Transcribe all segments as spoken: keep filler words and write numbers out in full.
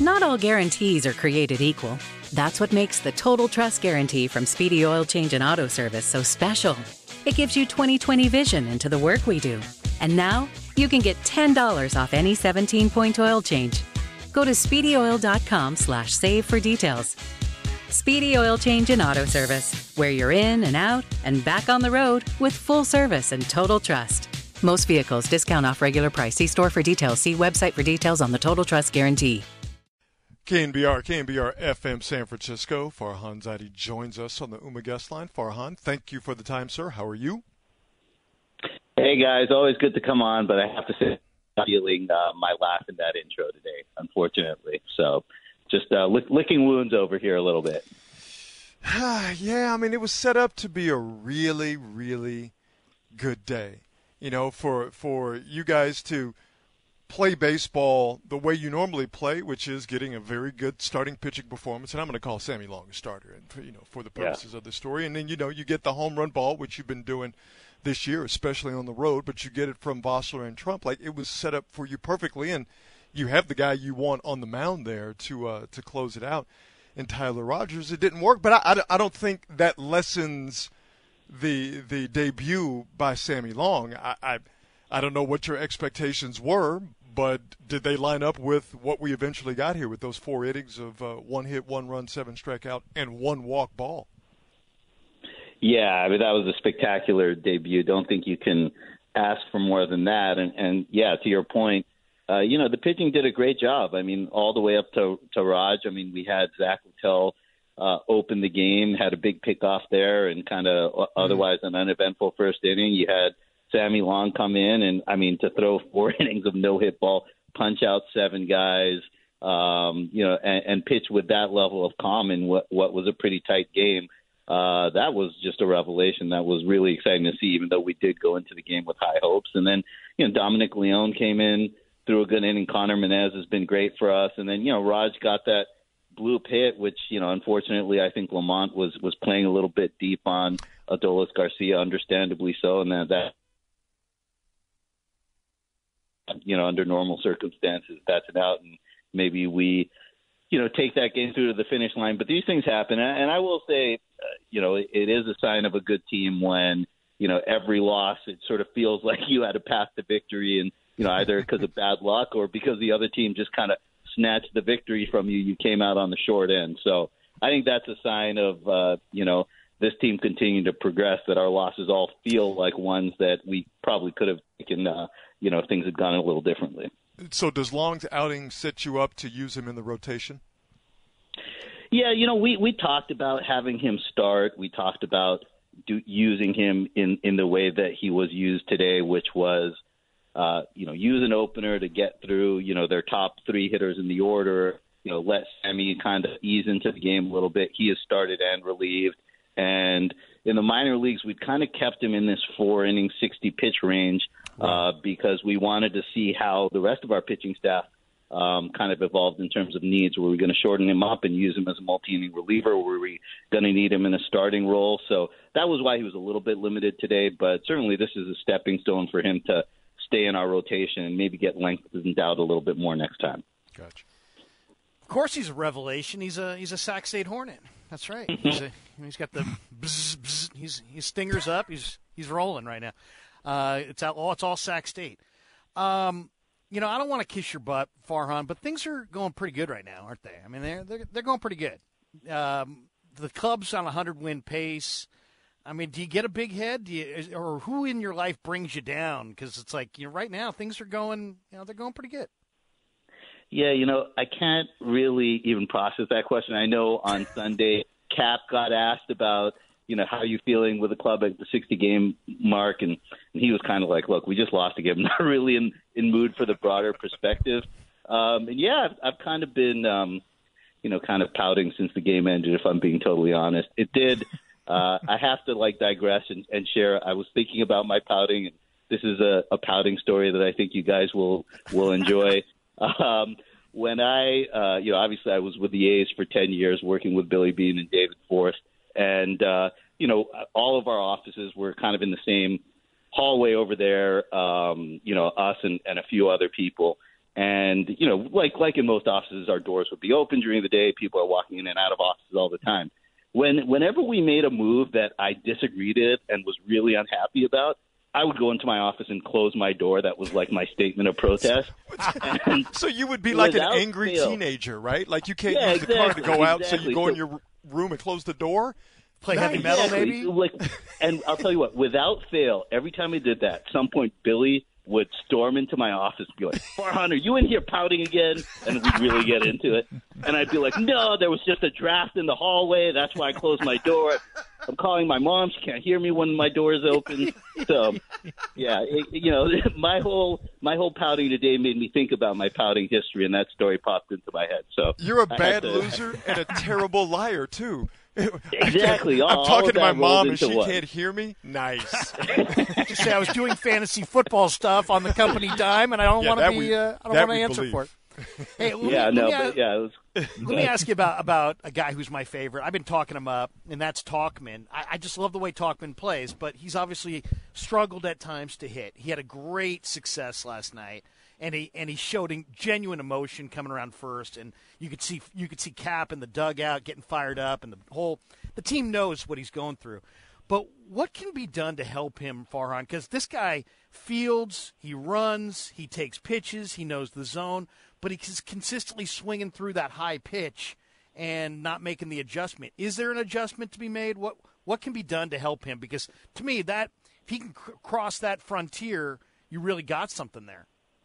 Not all guarantees are created equal. That's what makes the Total Trust Guarantee from Speedy Oil Change and Auto Service so special. It gives you twenty twenty vision into the work we do. And now, you can get ten dollars off any seventeen-point oil change. Go to speedyoil.com slash save for details. Speedy Oil Change and Auto Service, where you're in and out and back on the road with full service and total trust. Most vehicles, discount off regular price. See store for details. See website for details on the Total Trust Guarantee. K N B R, K N B R F M San Francisco. Farhan Zaidi joins us on the UMA guest line. Farhan, thank you for the time, sir. How are you? Hey, guys. Always good to come on, but I have to say I'm feeling uh, my laugh in that intro today, unfortunately. So just uh, lick, licking wounds over here a little bit. Yeah, I mean, it was set up to be a really, really good day, you know, for for you guys to play baseball the way you normally play, which is getting a very good starting pitching performance. And I'm going to call Sammy Long a starter, and for, you know, for the purposes yeah. of the story. And then, you know, you get the home run ball, which you've been doing this year, especially on the road, but you get it from Vossler and Trump. Like, it was set up for you perfectly, and you have the guy you want on the mound there to uh, to close it out. And Tyler Rogers, it didn't work, but I, I, I don't think that lessens the the debut by Sammy Long. I, I I don't know what your expectations were, but did they line up with what we eventually got here with those four innings of uh, one hit, one run, seven strikeout, and one walk ball? Yeah, I mean, that was a spectacular debut. Don't think you can ask for more than that. And, and yeah, to your point, uh, you know, the pitching did a great job. I mean, all the way up to, to Raj. I mean, we had Zach Littell uh, open the game, had a big pickoff there, and kind of mm-hmm. otherwise an uneventful first inning. You had Sammy Long come in, and, I mean, to throw four innings of no-hit ball, punch out seven guys, um, you know, and, and pitch with that level of calm in what, what was a pretty tight game. Uh, that was just a revelation. That was really exciting to see, even though we did go into the game with high hopes. And then, you know, Dominic Leone came in, threw a good inning. Connor Menez has been great for us. And then, you know, Raj got that bloop hit, which, you know, unfortunately, I think Lamont was, was playing a little bit deep on Adolis Garcia, understandably so. And that, that, you know, under normal circumstances, that's an out. And maybe we, you know, take that game through to the finish line. But these things happen. And I will say, uh, you know, it, it is a sign of a good team when, you know, every loss, it sort of feels like you had a path to victory, and, you know, either because of bad luck or because the other team just kind of snatched the victory from you. You came out on the short end. So I think that's a sign of, uh, you know, this team continuing to progress, that our losses all feel like ones that we probably could have taken, uh, you know, if things had gone a little differently. So does Long's outing set you up to use him in the rotation? Yeah, you know, we, we talked about having him start. We talked about do, using him in, in the way that he was used today, which was, uh, you know, use an opener to get through, you know, their top three hitters in the order, you know, let Sammy kind of ease into the game a little bit. He has started and relieved. And in the minor leagues, we've kind of kept him in this four-inning, sixty-pitch range uh, because we wanted to see how the rest of our pitching staff um, kind of evolved in terms of needs. Were we going to shorten him up and use him as a multi-inning reliever? Were we going to need him in a starting role? So that was why he was a little bit limited today. But certainly this is a stepping stone for him to stay in our rotation and maybe get lengthened out a little bit more next time. Gotcha. Of course he's a revelation. He's a he's a Sac State Hornet. That's right. He's, a, he's got the bzz, bzz. He's his stingers up. He's he's rolling right now. Uh, it's all oh, it's all Sac State. Um, you know, I don't want to kiss your butt, Farhan, but things are going pretty good right now, aren't they? I mean, they're they're, they're going pretty good. Um, the club's on a hundred win pace. I mean, do you get a big head? Do you, or who in your life brings you down? Because it's like, you know, right now things are going, you know, they're going pretty good. Yeah, you know, I can't really even process that question. I know on Sunday, Cap got asked about, you know, how are you feeling with the club at the sixty-game mark, and, and he was kind of like, look, we just lost a game. I'm not really in, in mood for the broader perspective. Um, and, yeah, I've, I've kind of been, um, you know, kind of pouting since the game ended, if I'm being totally honest. It did. Uh, I have to, like, digress and, and share. I was thinking about my pouting, and this is a, a pouting story that I think you guys will, will enjoy. Um, when I, uh, you know, obviously I was with the A's for ten years, working with Billy Beane and David Forst. And, uh, you know, all of our offices were kind of in the same hallway over there, um, you know, us and, and a few other people. And, you know, like like in most offices, our doors would be open during the day. People are walking in and out of offices all the time. When Whenever we made a move that I disagreed with and was really unhappy about, I would go into my office and close my door. That was like my statement of protest. And so you would be like an angry fail, teenager, right? Like you can't yeah, use exactly, the car to go out, exactly. so you go so, in your room and close the door? Play nice. heavy metal, exactly. maybe? Like, and I'll tell you what, without fail, every time I did that, at some point Billy would storm into my office and be like, Farhan, are you in here pouting again? And we'd really get into it. And I'd be like, no, there was just a draft in the hallway. That's why I closed my door. I'm calling my mom. She can't hear me when my door is open. So, yeah, it, you know, my whole my whole pouting today made me think about my pouting history, and that story popped into my head. So you're a I bad to, loser and a terrible liar, too. Exactly. I'm all, talking all to my mom and she one. can't hear me. Nice. Just say I was doing fantasy football stuff on the company dime, and I don't Yeah, want to be. we- Uh, I don't that want to we answer believe. for it. Hey, let Yeah, me, no, let me, but yeah, it was. let me ask you about about a guy who's my favorite. I've been talking him up, and that's Talkman. I, I just love the way Talkman plays, but he's obviously struggled at times to hit. He had a great success last night, and he and he showed genuine emotion coming around first, and you could see you could see Cap in the dugout getting fired up, and the whole the team knows what he's going through. But what can be done to help him, Farhan? Because this guy fields, he runs, he takes pitches, he knows the zone, but he's consistently swinging through that high pitch and not making the adjustment. Is there an adjustment to be made? What what can be done to help him? Because to me, that if he can cr- cross that frontier, you really got something there.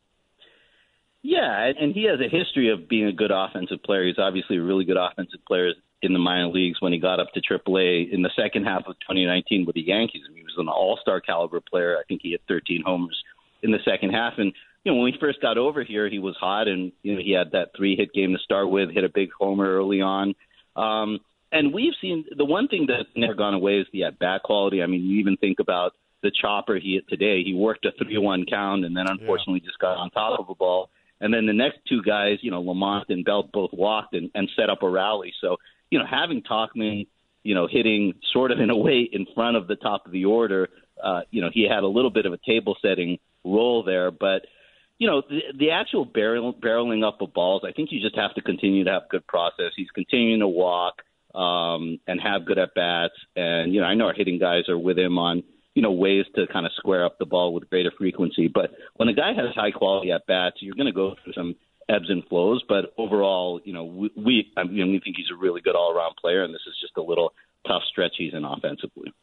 Yeah, and he has a history of being a good offensive player. He's obviously a really good offensive player in the minor leagues when he got up to triple A in the second half of twenty nineteen with the Yankees. He was an all-star caliber player. I think he hit thirteen homers in the second half. And, you know, when we first got over here, he was hot, and, you know, he had that three-hit game to start with, hit a big homer early on. Um, and we've seen the one thing that's never gone away is the at-bat quality. I mean, you even think about the chopper he hit today. He worked a three one count and then unfortunately yeah. just got on top of a ball. And then the next two guys, you know, Lamont and Belt both walked and, and set up a rally. So, you know, having Talkman, you know, hitting sort of in a way in front of the top of the order, uh, you know, he had a little bit of a table-setting role there. But, you know, the, the actual barrel, barreling up of balls, I think you just have to continue to have good process. He's continuing to walk um, and have good at-bats. And, you know, I know our hitting guys are with him on, you know, ways to kind of square up the ball with greater frequency. But when a guy has high quality at bats, you're going to go through some ebbs and flows. But overall, you know, we, we I mean, we think he's a really good all around player, and this is just a little tough stretch he's in offensively.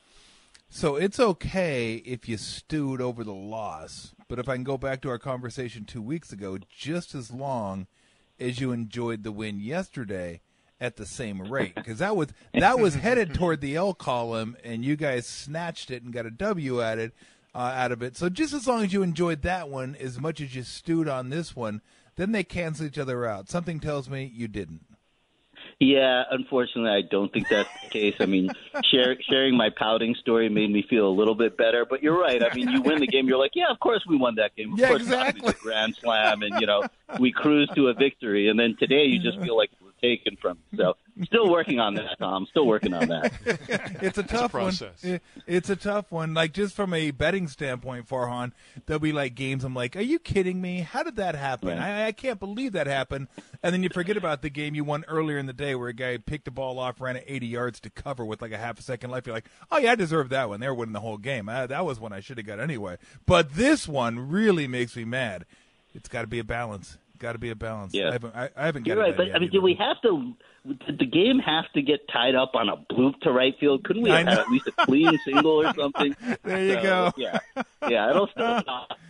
So it's okay if you stewed over the loss, but if I can go back to our conversation two weeks ago, just as long as you enjoyed the win yesterday at the same rate, because that was that was headed toward the L column, and you guys snatched it and got a W at it, uh, out of it. So just as long as you enjoyed that one as much as you stewed on this one, then they cancel each other out. Something tells me you didn't. Yeah, unfortunately, I don't think that's the case. I mean, share, sharing my pouting story made me feel a little bit better. But you're right. I mean, you win the game, you're like, yeah, of course we won that game. Of yeah, course exactly. It's a grand slam, and you know, we cruised to a victory. And then today, you just feel like it was taken from you. So, still working on that, Tom. Still working on that. It's a tough a process. one. It's a tough one. Like, just from a betting standpoint, Farhan, there'll be like games I'm like, are you kidding me? How did that happen? Right. I, I can't believe that happened. And then you forget about the game you won earlier in the day where a guy picked the ball off, ran it eighty yards to cover with like a half a second left. You're like, oh, yeah, I deserve that one. They were winning the whole game. I, that was one I should have got anyway. But this one really makes me mad. It's got to be a balance. Got to be a balance. Yeah. I haven't, I, I haven't You're got right, it but yet I mean, either. do we have to? Did the game have to get tied up on a bloop to right field? Couldn't we I have had know. at least a clean single or something? There you So, go. Yeah, yeah. I don't stop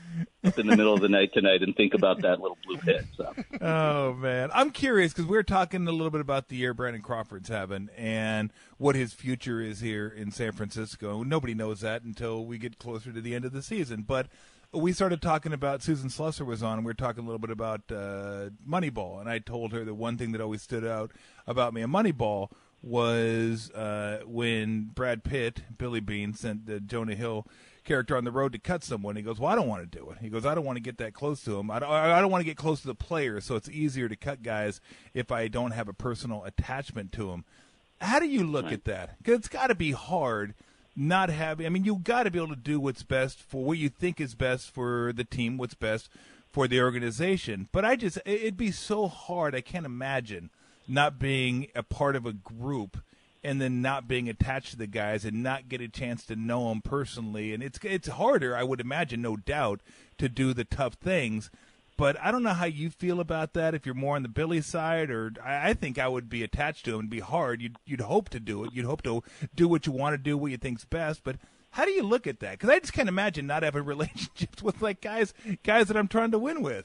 up in the middle of the night tonight and think about that little bloop hit. So. Oh, man. I'm curious because we were talking a little bit about the year Brandon Crawford's having and what his future is here in San Francisco. Nobody knows that until we get closer to the end of the season. But we started talking about, Susan Slusser was on, and we were talking a little bit about uh, Moneyball. And I told her the one thing that always stood out about me in Moneyball was uh, when Brad Pitt, Billy Bean, sent the Jonah Hill character on the road to cut someone. He goes, well, I don't want to do it. He goes, I don't want to get that close to him. I don't, I don't want to get close to the player, so it's easier to cut guys if I don't have a personal attachment to him. How do you look Right. at that? Because it's got to be hard not having – I mean, you've got to be able to do what's best for what you think is best for the team, what's best for the organization. But I just, it'd be so hard. I can't imagine not being a part of a group and then not being attached to the guys and not get a chance to know them personally. And it's it's harder, I would imagine, no doubt, to do the tough things. But I don't know how you feel about that, if you're more on the Billy side, or I, I think I would be attached to him. It'd be hard. You'd, you'd hope to do it. You'd hope to do what you want to do, what you think's best. But how do you look at that? Because I just can't imagine not having relationships with, like, guys guys that I'm trying to win with.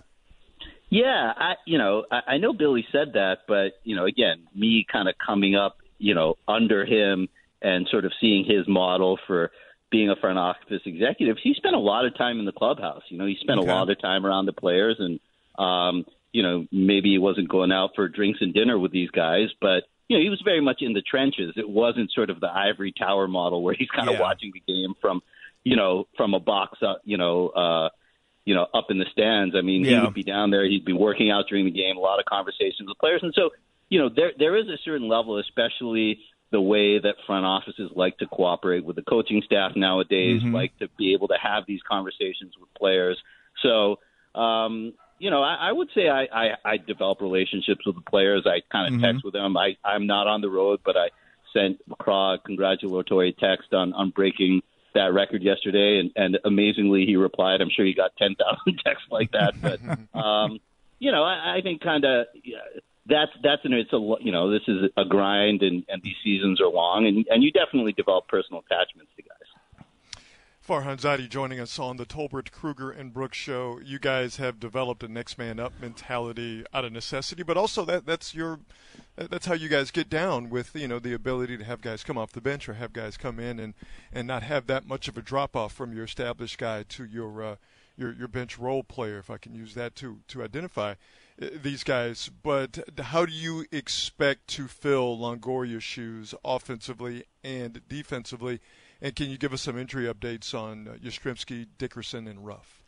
Yeah, I you know, I, I know Billy said that, but, you know, again, me kind of coming up, you know, under him and sort of seeing his model for being a front office executive, he spent a lot of time in the clubhouse. You know, he spent okay. a lot of time around the players, and, um, you know, maybe he wasn't going out for drinks and dinner with these guys, but, you know, he was very much in the trenches. It wasn't sort of the ivory tower model where he's kind of yeah. watching the game from, you know, from a box up, you know, uh, you know, up in the stands. I mean, yeah. he would be down there. He'd be working out during the game, a lot of conversations with players. And so, you know, there there is a certain level, especially the way that front offices like to cooperate with the coaching staff nowadays, mm-hmm. like to be able to have these conversations with players. So, um, you know, I, I would say I, I, I develop relationships with the players. I kind of mm-hmm. text with them. I, I'm not on the road, but I sent McCraw a congratulatory text on, on breaking that record yesterday, and, and amazingly he replied. I'm sure he got ten thousand texts like that. But, um, you know, I, I think kind of yeah, – That's that's an it's a you know this is a grind, and, and these seasons are long, and, and you definitely develop personal attachments to guys. Farhan Zaidi joining us on the Tolbert, Kruger, and Brooks show. You guys have developed a next man up mentality out of necessity, but also that that's your that's how you guys get down with you know the ability to have guys come off the bench or have guys come in and, and not have that much of a drop off from your established guy to your uh, your your bench role player, if I can use that to to identify these guys. But how do you expect to fill Longoria's shoes offensively and defensively? And can you give us some injury updates on uh, Yastrzemski, Dickerson, and Ruff?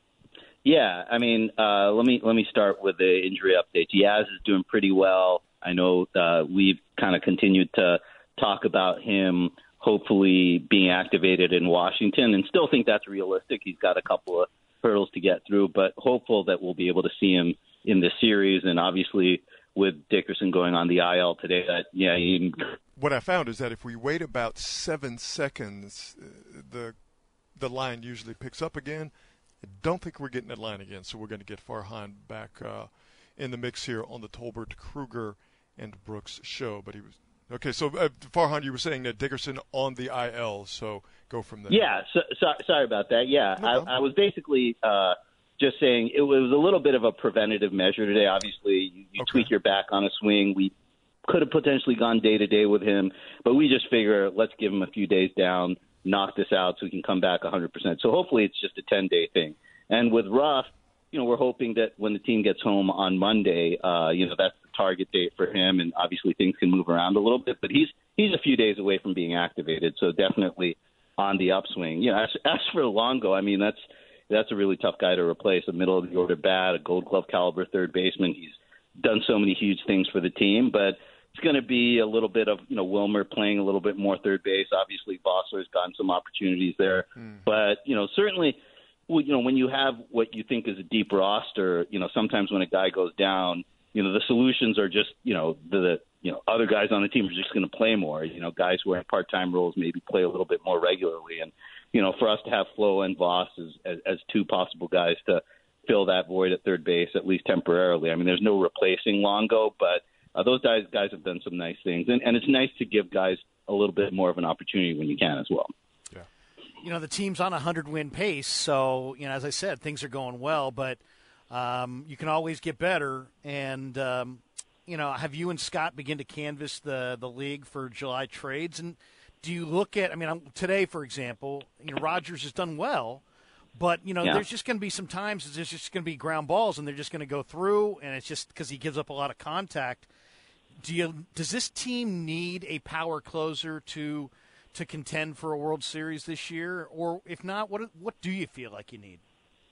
Yeah, I mean, uh, let me let me start with the injury updates. Yaz is doing pretty well. I know uh, we've kind of continued to talk about him hopefully being activated in Washington, and still think that's realistic. He's got a couple of hurdles to get through, but hopeful that we'll be able to see him in this series. And obviously with Dickerson going on the I L today, that yeah. He... What I found is that if we wait about seven seconds, the the line usually picks up again. I don't think we're getting that line again, so we're going to get Farhan back uh, in the mix here on the Tolbert, Kruger, and Brooks show. But he was okay. So uh, Farhan, you were saying that Dickerson on the I L, so go from there. Yeah, so, so, sorry about that. Yeah, no I, I was basically uh, just saying it was a little bit of a preventative measure today. Obviously, you, you okay. tweak your back on a swing. We could have potentially gone day to day with him, but we just figure let's give him a few days down, knock this out so he can come back one hundred percent. So hopefully it's just a ten-day thing. And with Ruff, you know, we're hoping that when the team gets home on Monday, uh, you know, that's the target date for him, and obviously things can move around a little bit, but he's he's a few days away from being activated, so definitely on the upswing. You know, as, as for Longo, I mean, that's that's a really tough guy to replace, a middle-of-the-order bat, a Gold Glove caliber third baseman. He's done so many huge things for the team, but it's going to be a little bit of, you know, Wilmer playing a little bit more third base. Obviously, Vossler's gotten some opportunities there. Mm. But, you know, certainly, well, you know, when you have what you think is a deep roster, you know, sometimes when a guy goes down, you know, the solutions are just, you know, the, the you know, other guys on the team are just going to play more. You know, guys who are in part-time roles maybe play a little bit more regularly. And, you know, for us to have Flo and Voss as, as, as two possible guys to fill that void at third base, at least temporarily. I mean, there's no replacing Longo, but Uh, those guys guys have done some nice things, and, and it's nice to give guys a little bit more of an opportunity when you can as well. Yeah, you know, the team's on a hundred-win pace, so, you know, as I said, things are going well, but um, you can always get better. And, um, you know, have you and Scott begin to canvass the, the league for July trades? And do you look at, I mean, today, for example, you know, Rogers has done well, but, you know, yeah. there's just going to be some times there's just going to be ground balls, and they're just going to go through, and it's just because he gives up a lot of contact. Do you, does this team need a power closer to to contend for a World Series this year? Or if not, what what do you feel like you need?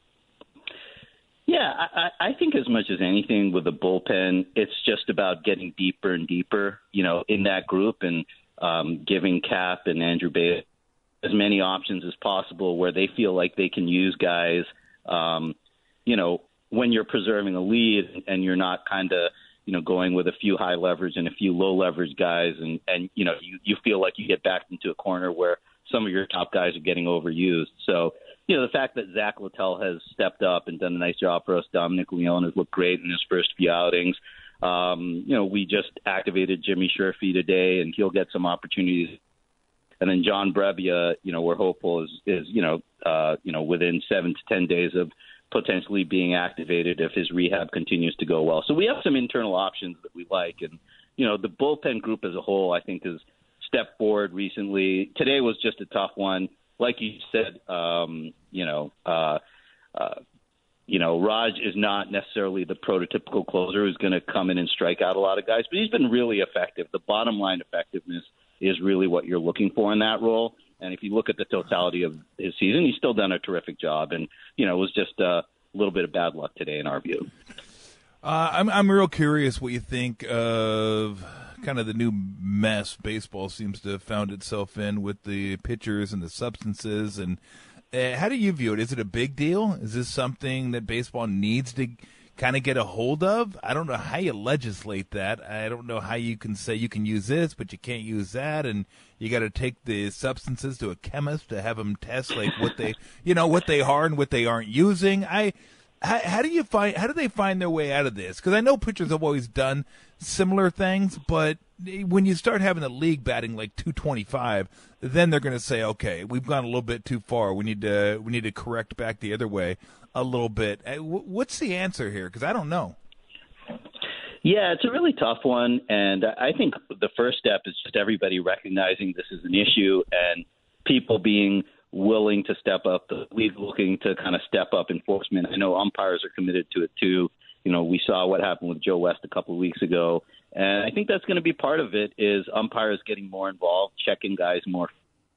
Yeah, I, I think as much as anything with the bullpen, it's just about getting deeper and deeper, you know, in that group, and um, giving Cap and Andrew Bate as many options as possible where they feel like they can use guys, um, you know, when you're preserving a lead and you're not kind of, you know, going with a few high leverage and a few low leverage guys, and, and you know, you, you feel like you get backed into a corner where some of your top guys are getting overused. So, you know, the fact that Zach Littell has stepped up and done a nice job for us, Dominic Leone has looked great in his first few outings. Um, you know, we just activated Jimmy Sherfy today, and he'll get some opportunities. And then John Brebbia, you know, we're hopeful is, is you know, uh, you know, within seven to ten days of potentially being activated if his rehab continues to go well. So we have some internal options that we like. And, you know, the bullpen group as a whole, I think, has stepped forward recently. Today was just a tough one. Like you said, um, you know, uh, uh, you know, Raj is not necessarily the prototypical closer who's going to come in and strike out a lot of guys, but he's been really effective. The bottom line effectiveness is really what you're looking for in that role. And if you look at the totality of his season, he's still done a terrific job. And, you know, it was just a little bit of bad luck today in our view. Uh, I'm I'm real curious what you think of kind of the new mess baseball seems to have found itself in with the pitchers and the substances. And uh, how do you view it? Is it a big deal? Is this something that baseball needs to kind of get a hold of? I don't know how you legislate that. I don't know how you can say you can use this, but you can't use that, and you got to take the substances to a chemist to have them test like what they, you know, what they are and what they aren't using. I, how, how do you find? How do they find their way out of this? Because I know pitchers have always done similar things, but when you start having the league batting like two twenty-five, then they're going to say, okay, we've gone a little bit too far. We need to we need to correct back the other way a little bit. What's the answer here? Because I don't know. Yeah, it's a really tough one, and I think the first step is just everybody recognizing this is an issue and people being willing to step up, the league looking to kind of step up enforcement. I know umpires are committed to it too. You know, we saw what happened with Joe West a couple of weeks ago, and I think that's going to be part of it is umpires getting more involved, checking guys more.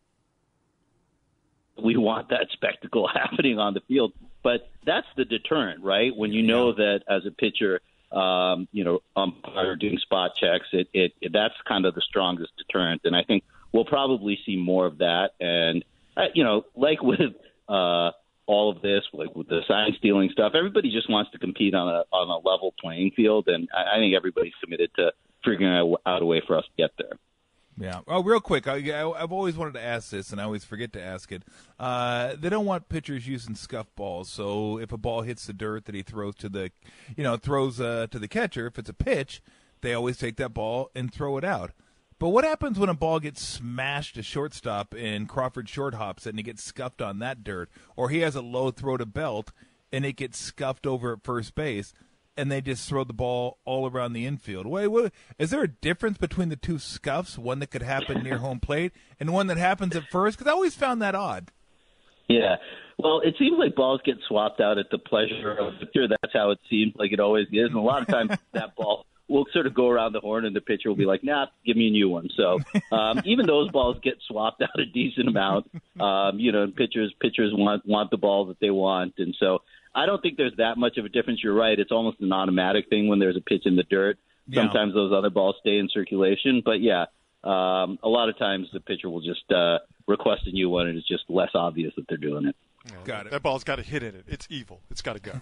We want that spectacle happening on the field. But that's the deterrent, right? When you know that as a pitcher, um, you know, umpire doing spot checks, it, it, it that's kind of the strongest deterrent. And I think we'll probably see more of that. And, uh, you know, like with uh, all of this, like with the sign stealing stuff, everybody just wants to compete on a on a level playing field. And I, I think everybody's committed to figuring out a way for us to get there. Yeah. Oh, real quick, I, I, I've always wanted to ask this, and I always forget to ask it. Uh, they don't want pitchers using scuff balls. So if a ball hits the dirt that he throws to the, you know, throws uh, to the catcher, if it's a pitch, they always take that ball and throw it out. But what happens when a ball gets smashed to shortstop and Crawford short hops it and it gets scuffed on that dirt, or he has a low throw to belt and it gets scuffed over at first base? And they just throw the ball all around the infield. Wait, wait, is there a difference between the two scuffs, one that could happen near home plate and one that happens at first? Because I always found that odd. Yeah. Well, it seems like balls get swapped out at the pleasure of the pitcher. That's how it seems like it always is. And a lot of times that ball will sort of go around the horn and the pitcher will be like, nah, give me a new one. So um, even those balls get swapped out a decent amount. Um, you know, pitchers pitchers want, want the ball that they want. And so I don't think there's that much of a difference. You're right. It's almost an automatic thing when there's a pitch in the dirt. Sometimes yeah. those other balls stay in circulation. But, yeah, um, a lot of times the pitcher will just uh, request a new one, and it's just less obvious that they're doing it. Yeah, got it. That ball's got a hit in it. It's evil. It's got to go.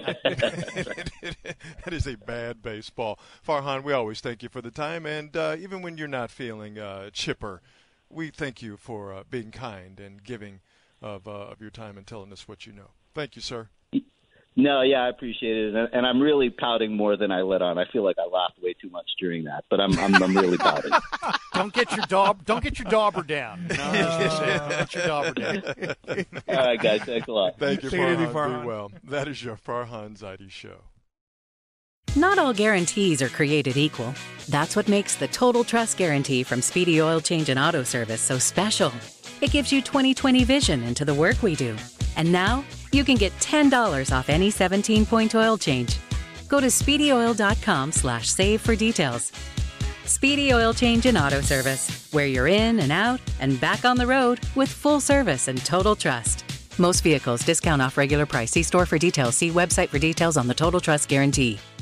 That is a bad baseball. Farhan, we always thank you for the time. And uh, even when you're not feeling uh, chipper, we thank you for uh, being kind and giving of, uh, of your time and telling us what you know. Thank you, sir. No, yeah, I appreciate it, and I'm really pouting more than I let on. I feel like I laughed way too much during that, but I'm I'm, I'm really pouting. Don't get your daub, don't get your dauber down. No, don't get your dauber down. All right, guys, thanks a lot. Thank you, Take it easy, Farhan. Farhan. Be well. That is your Farhan Zaidi Show. Not all guarantees are created equal. That's what makes the Total Trust Guarantee from Speedy Oil Change and Auto Service so special. It gives you twenty twenty vision into the work we do. And now, you can get ten dollars off any seventeen-point oil change. Go to speedyoil.com slash save for details. Speedy Oil Change and Auto Service, where you're in and out and back on the road with full service and total trust. Most vehicles discount off regular price. See store for details. See website for details on the Total Trust Guarantee.